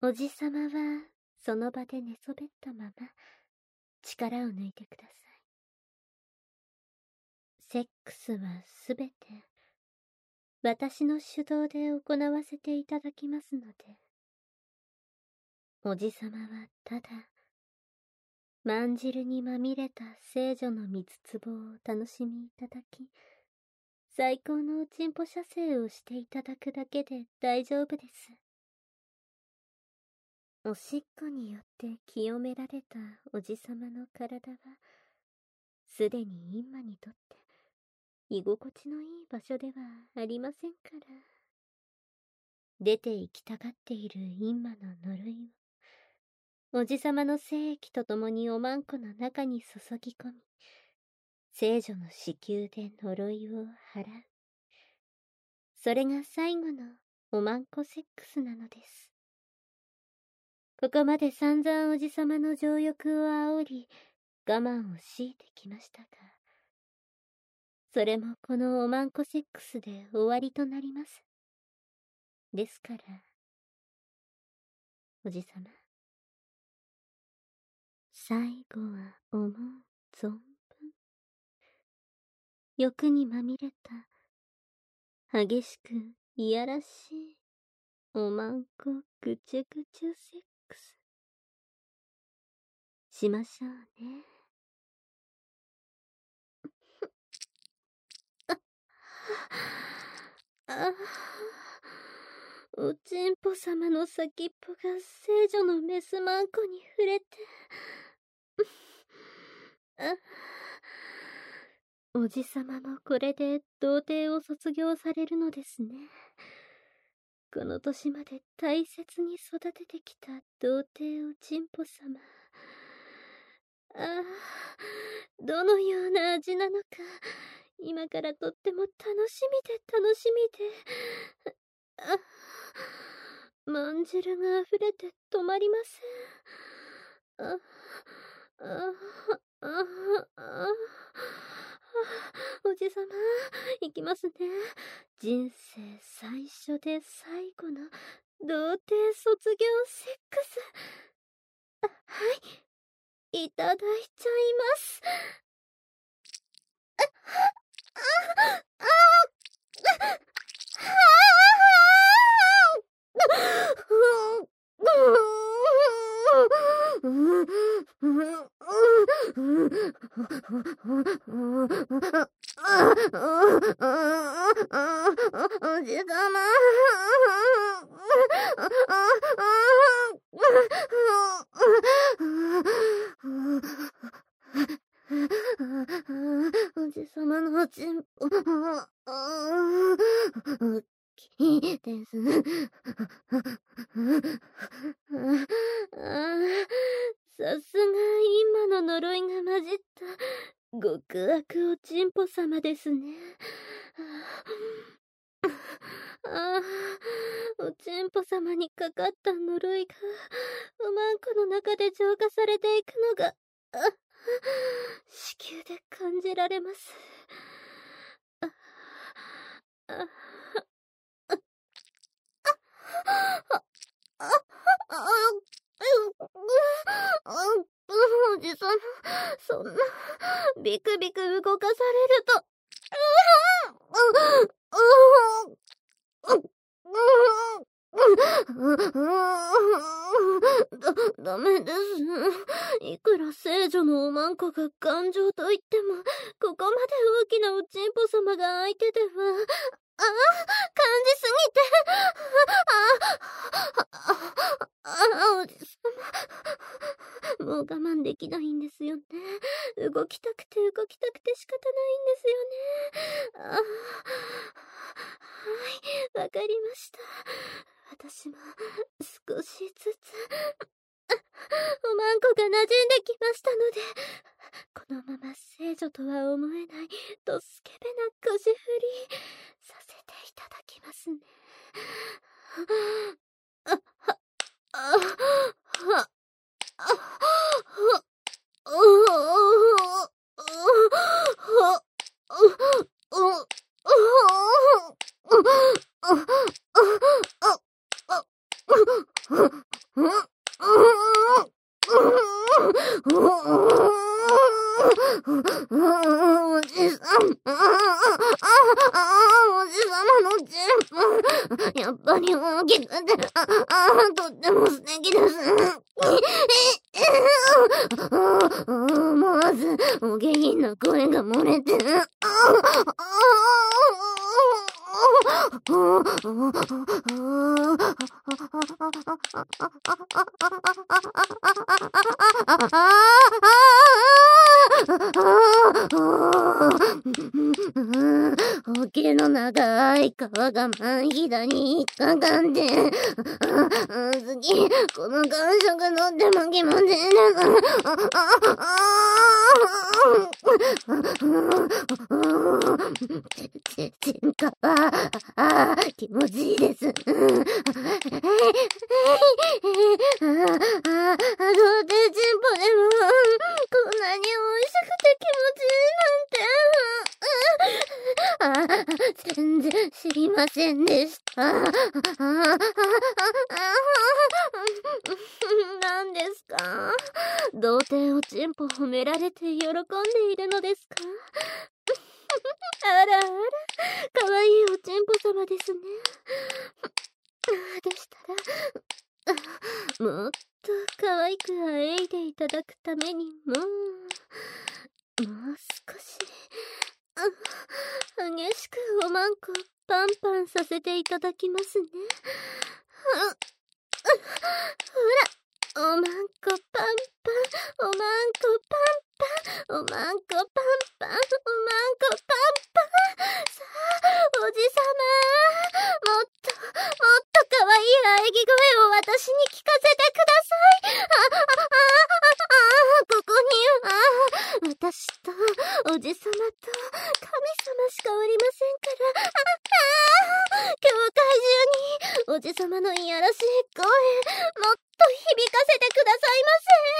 おじさまはその場で寝そべったまま力を抜いてください。セックスはすべて私の主導で行わせていただきますので、おじさまはただまんじるにまみれた聖女の蜜壺をお楽しみいただき、最高のおちんぽ射精をしていただくだけで大丈夫です。おしっこによって清められたおじさまの体は、すでにインマにとって居心地のいい場所ではありませんから。出て行きたがっているインマの呪いを、おじさまの精液とともにおまんこの中に注ぎ込み、聖女の子宮で呪いを払う。それが最後のおまんこセックスなのです。ここまで散々おじさまの情欲を煽り、我慢を強いてきましたが、それもこのおまんこセックスで終わりとなります。ですから、おじさま、最後は思う存分、欲にまみれた、激しくいやらしい、おまんこぐちゅぐちゅセックス、しましょうね。あ、おちんぽ様の先っぽが聖女のメスマンコに触れて、おじさまもこれで童貞を卒業されるのですね。この年まで大切に育ててきた童貞おちんぽ様。どのような味なのか、今からとっても楽しみで。まんじるが溢れて止まりません。おじさま、行きますね。人生最初で最後の童貞卒業セックス。はい、いただいちゃいます。おじさま。おじさまのおちんぽ、いいです。さすが今の呪いが混じった極悪おちんぽ様ですね。おちんぽ様にかかった呪いがおまんこの中で浄化されていくのが子宮で感じられます。おじさま、そんなビクビク動かされると、ダメです。いくら聖女のおまんこが頑丈と言っても、ここまで大きなおちんぽ様が相手では、感じすぎて、おじさま、もう我慢できないんですよね。動きたくて仕方ないんですよね。はい、わかりました。私も少しずつおまんこが馴染んできましたので、このまま聖女とは思えないとスケベな腰振りさせていただきますね。 おじさん、おじさまのチンポ、やっぱり大きくて、とっても素敵です。思わず、お下品な声が漏れて、おけの長い皮がまんひだに引っかかんで、次、この感触のっても気持ちいいです。ちんかは、気持ちいいです。どうてチンポでも、こんなに美味しくて気持ちいいなんて。全然知りませんでした。何ですか？童貞おちんぽ褒められて喜んでいるのですか？あらあら、かわいいおちんぽ様ですね。でしたら、もっと可愛くあえいでいただくためにもう少し、激しくおまんこパンパンさせていただきますね。ほら、おまんこパンパン、おまんこパンパン、おまんこパンパン、おまんこパンパン。さあ、おじさま、もっと可愛い喘ぎ声を私に聞かせてください。ここには、私と、おじさまと、神様しかおりませんから、教会中に、おじさまのいやらしい声、もっと響かせてくださいま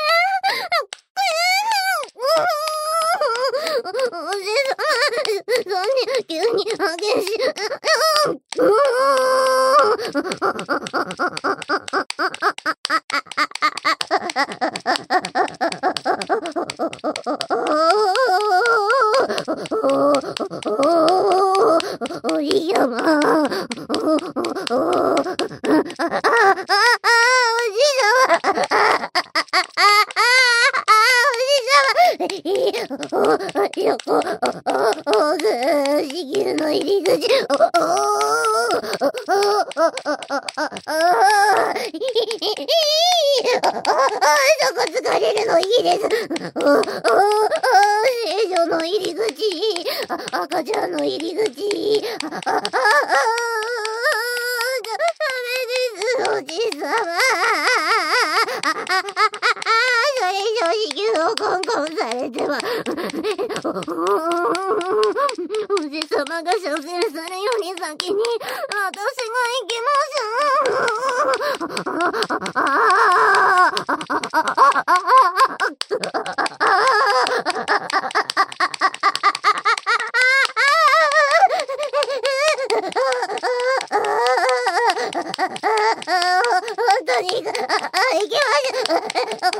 せ。おじさま、そんな急に激しい。おじさま。地球の入り口。そこ疲れるのいいです。聖女の入り口。赤ちゃんの入り口。ダメです、おじさま。それ以上子宮をコンコンされては、おじさまが射精するより先に私が行き本当に行きましょう。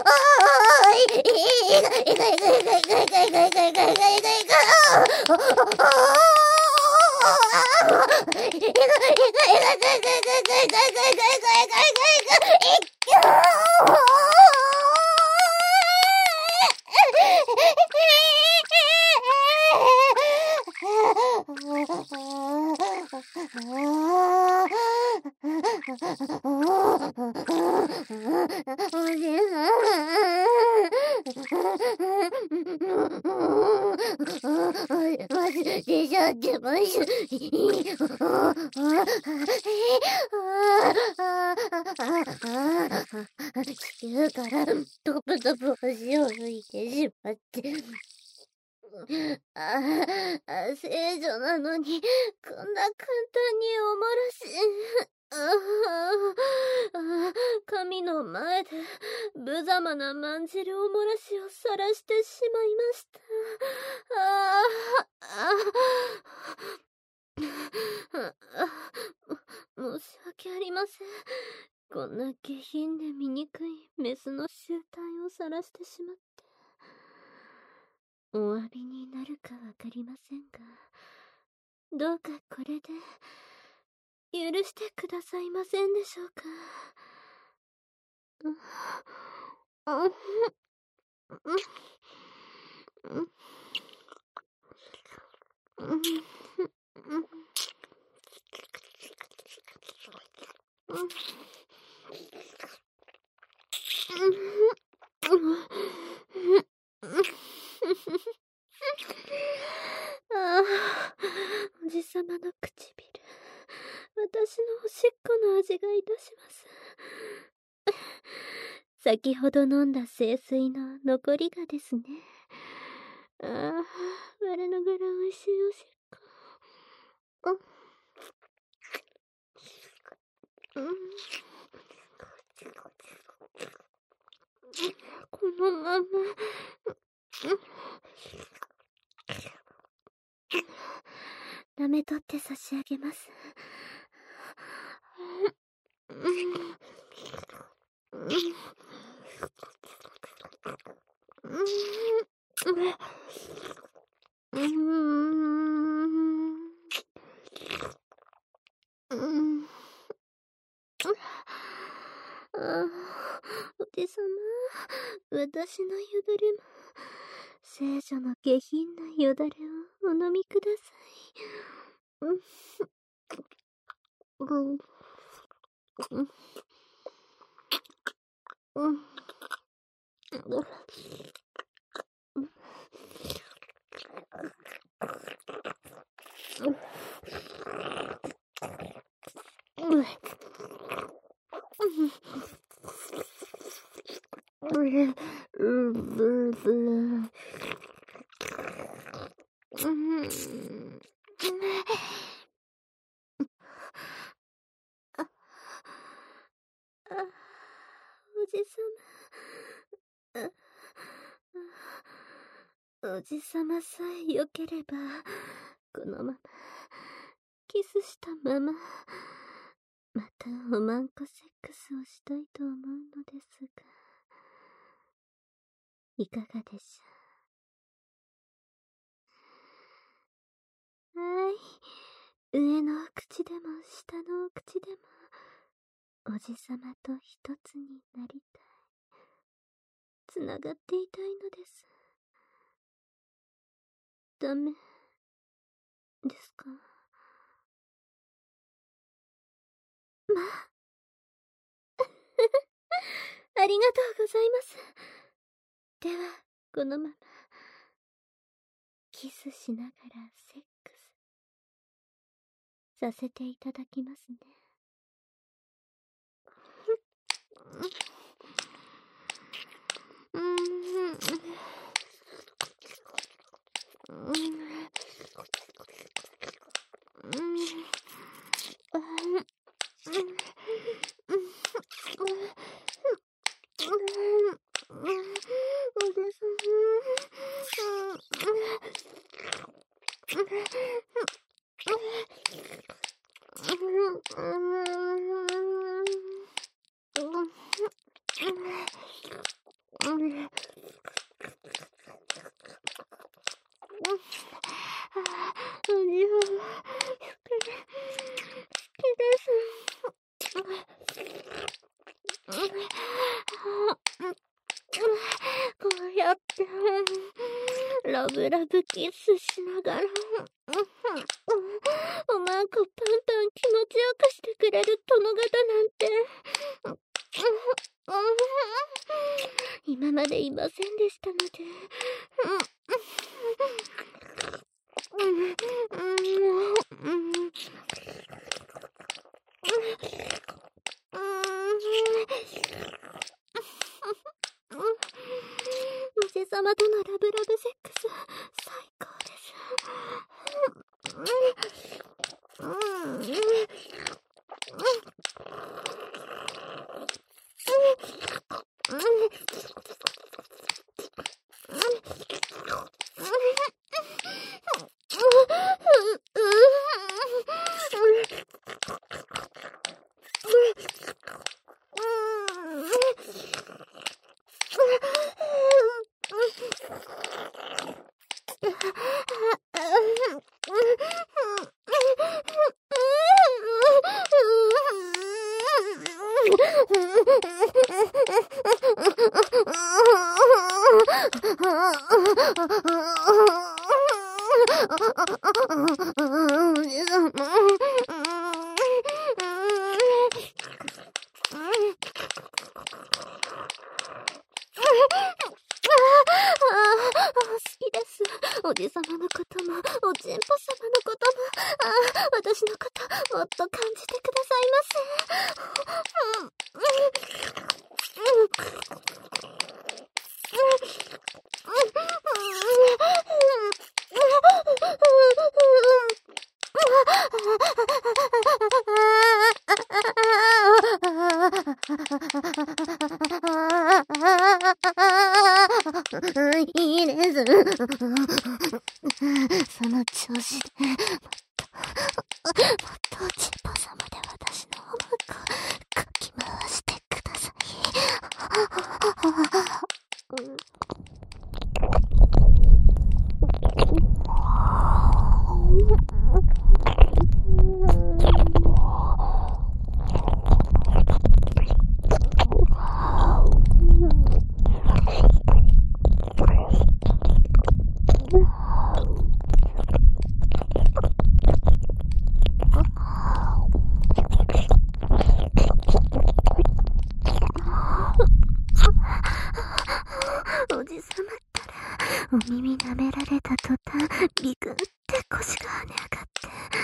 出ちゃってます。地球からトプトプ星を吹いてしまって。聖女なのに、こんな簡単におもらし。神の前で無様なまんじるおもらしを晒してしまいました。申し訳ありません。 こんな下品で醜いメスの醜態を晒してしまって、お詫びになるかわかりませんが、どうかこれで、許してくださいませんでしょうか。ああ、おじさまの唇、私のおしっこの味がいたします。先ほど飲んだ清水の残りがですね。ああ、我ながら美味しいおしっこ。このまま、舐めとって差し上げます。おじさま、私のよだれも、聖女の下品なよだれをお飲みくださおじさま、おじさまさえよければ、このまま、キスしたまま、またおまんこセックスをしたいと思うのですが、いかがでしょう。はい、上のお口でも下のお口でも、おじさまと一つになりたい。つながっていたいのです。ダメですか。まあありがとうございます。では、このまま、キスしながらセックスさせていただきますね。こうやってラブラブキスしながらおまんこパンパン気持ちよくしてくれる殿方なんて今までいませんでしたのでおじさまとのラブラブセックス最高です。 きです。おじさまのことも、おちんぽさまのことも、私のこと、もっと感じてくださいませ。いいです。その調子で、もっとおちんぽさまで私の方をかき回してください。おじさまったら、お耳舐められた途端、ビクンって腰が跳ね上がって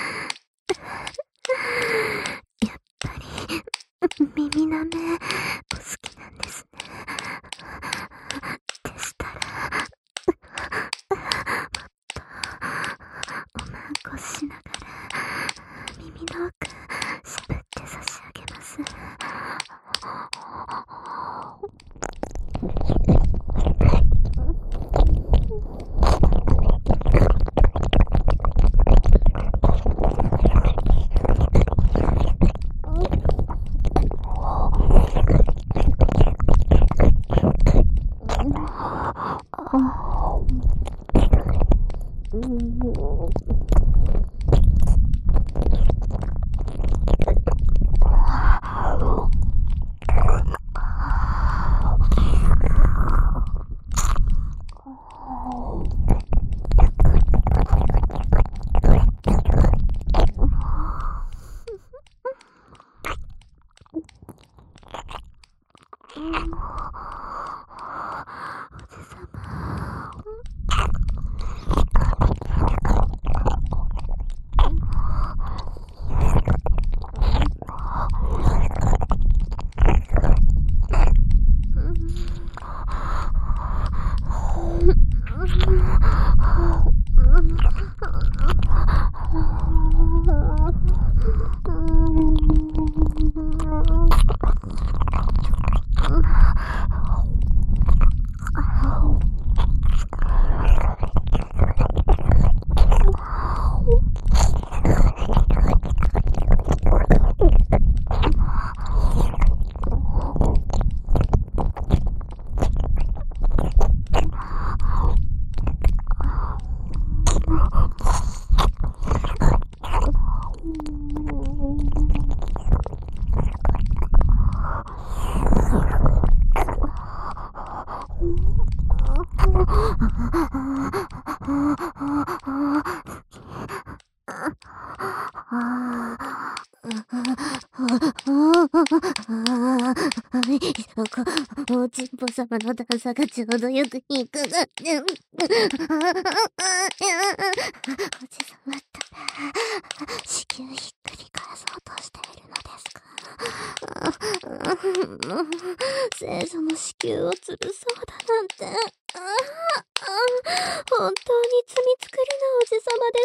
。やっぱり、耳舐め、お好きなんですね。でしたら、もっと、おまんこしながら、耳の奥、しゃぶって差し上げます。おちんぽさまの段差がちょうどよく引っかかって。おじさまったら、子宮ひっくり返そうとしているのですか。聖女の子宮を潰そうだなんて。本当に罪作りなおじさまです。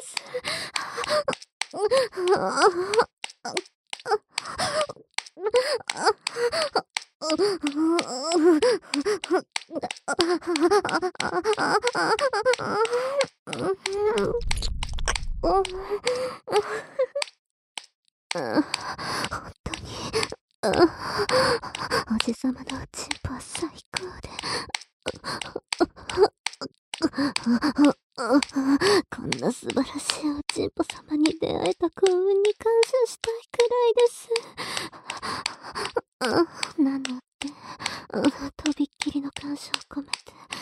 本当に、おじさまのおちんぽは最高で。こんな素晴らしいおちんぽ様に出会えた幸運に感謝したいくらいです。 なのって、とびっきりの感謝を込めて。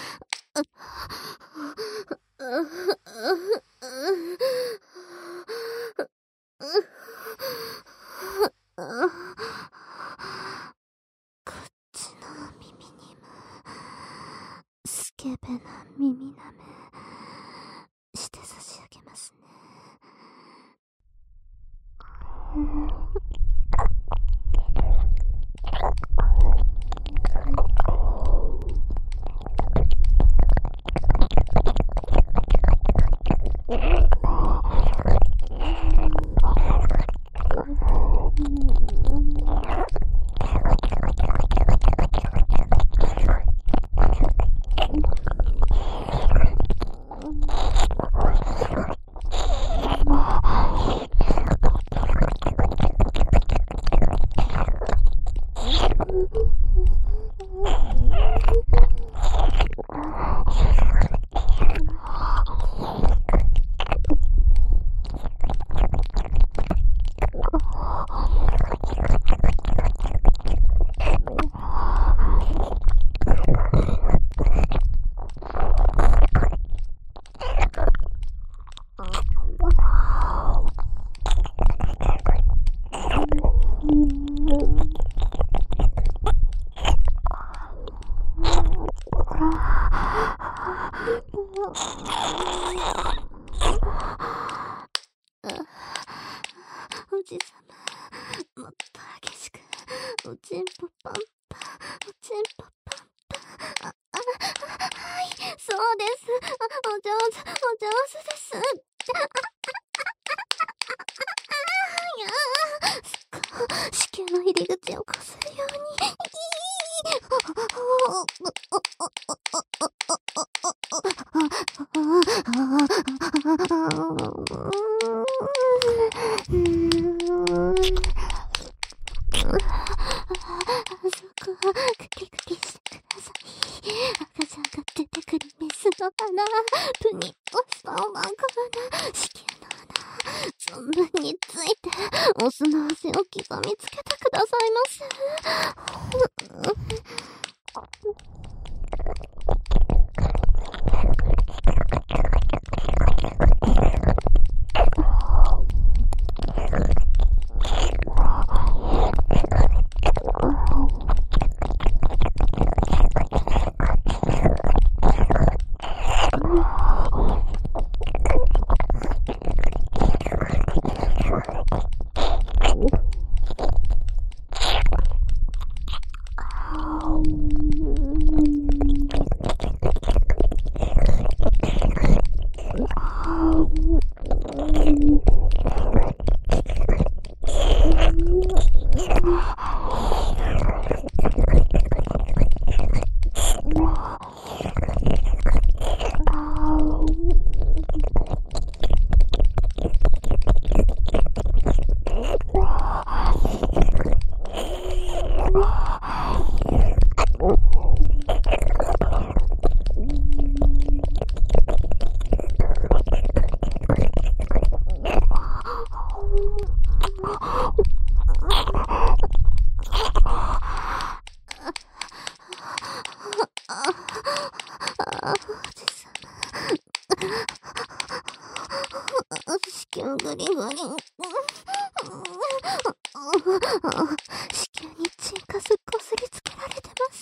こっちの耳にも、スケベな耳なめ、して差し上げますね。おじさま、もっと激しく、おちんぽパンパン、おちんぽパンパン。はい、そうです。お上手です。子宮の入り口をこするように。そこはクキクキしてください。赤ちゃんが出てくるメスの穴、プニッとしたおまんこ穴、子宮の穴、存分について、オスの足を刻みつけてくださいませ。子宮グリグリ。子宮にチンカスこすりつけられてます。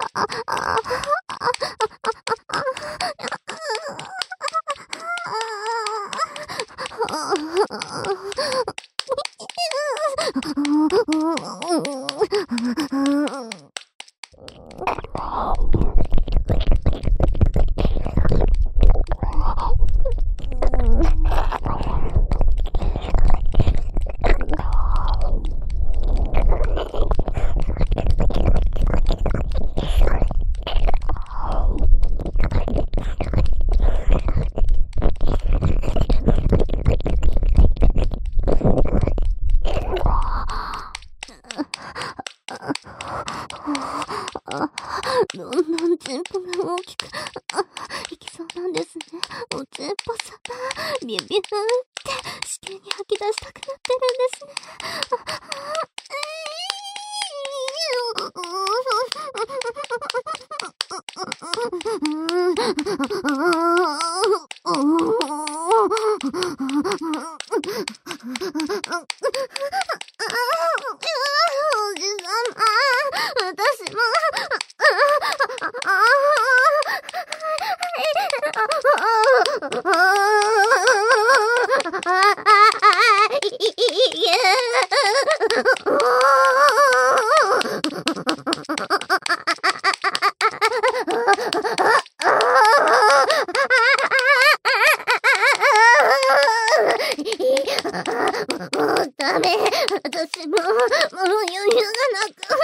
どんどんチンポが大きくいきそうなんですね。おチンポさん、ビュビューって子宮に吐き出したくなってるんですね。 ダメ。私もう余裕がなく。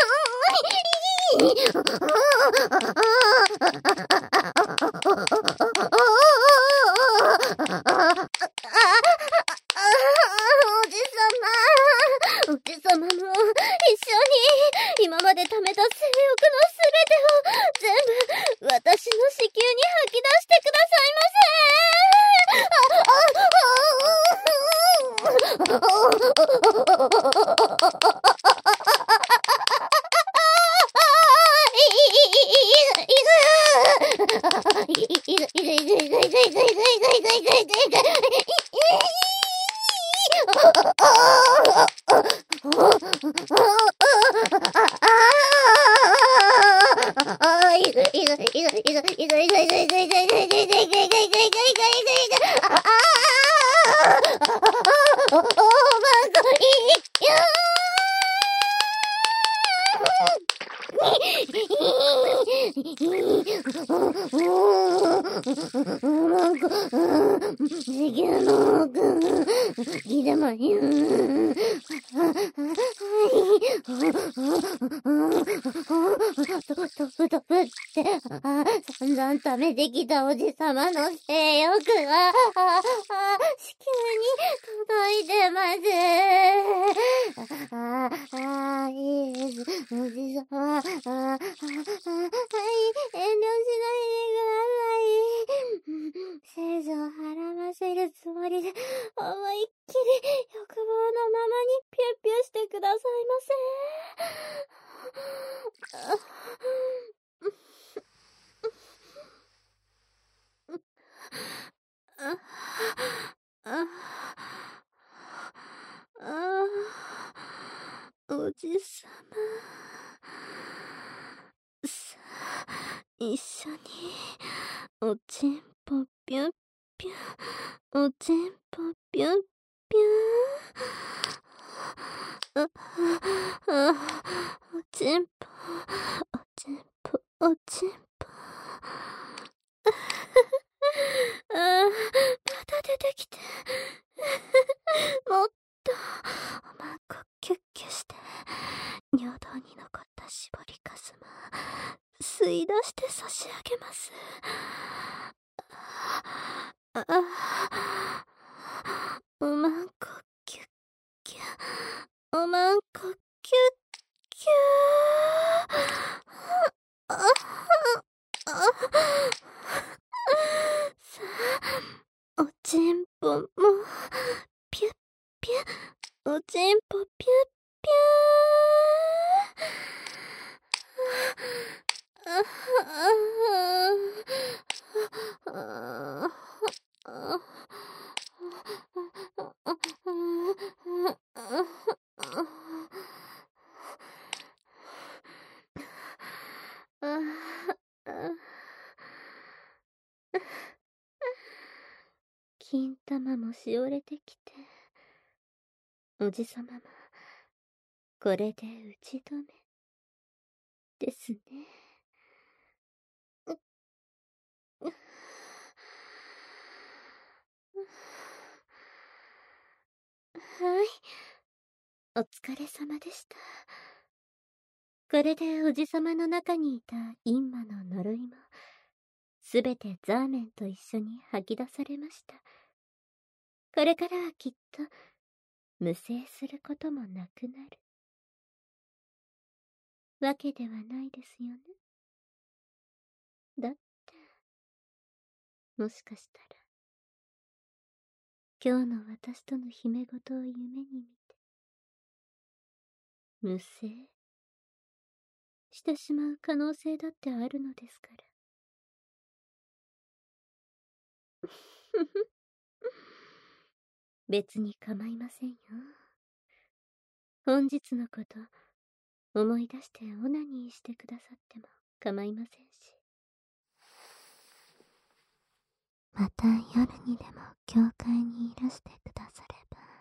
おじさまも一緒に今まで貯めた性欲のすべてを全部私の子宮に吐き出してくださいま散々貯めてきたおじさまの性欲が、子宮に届いてます。いいです。おじさま、はい、遠慮しないでください。精子を孕ませるつもりで、思いっきり欲望のままにピュッピュしてくださいませ。おじさま。さあ、一緒に、おちんぽぴゅっぴゅ、おちんぽぴゅっぴゅ。おちんぽ、おちんぽ、おちんぽ。また出てきて。もっと、おまんこキュッキュして、尿道に残った絞りかすも、吸い出して差し上げます。おまんこキュッキュ、おまんこキュッキュさあ、おちんぽも、ピュッピュ、おちんぽピュッピ金玉もしおれてきて、おじさまも、これで打ち止め、ですね。はい。お疲れ様でした。これでおじさまの中にいた陰魔の呪いも、すべてザーメンと一緒に吐き出されました。これからはきっと、無制することもなくなる。わけではないですよね。だって、もしかしたら、今日の私との姫事を夢に見て、無制してしまう可能性だってあるのですから。ふふ。別に構いませんよ。本日のこと、思い出してオナニーしてくださっても構いませんし。また夜にでも教会にいらしてくだされ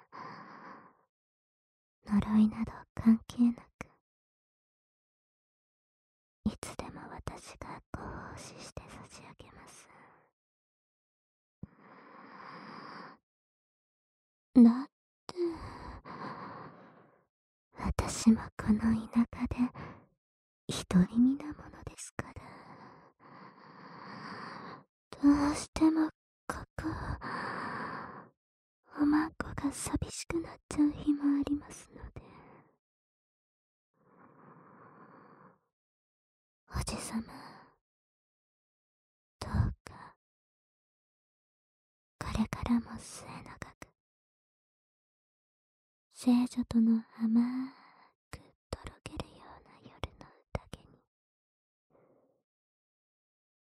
ば、呪いなど関係なく、いつでも私がご奉仕して差し上げます。だって、私もこの田舎で独り身なものですから。どうしてもここ、おまんこが寂しくなっちゃう日もありますので。おじさま、どうか、これからも末永く、聖女との甘くとろけるような夜の宴に、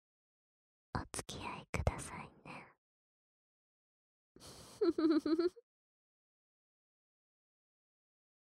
お付き合いくださいね。ふふふふ。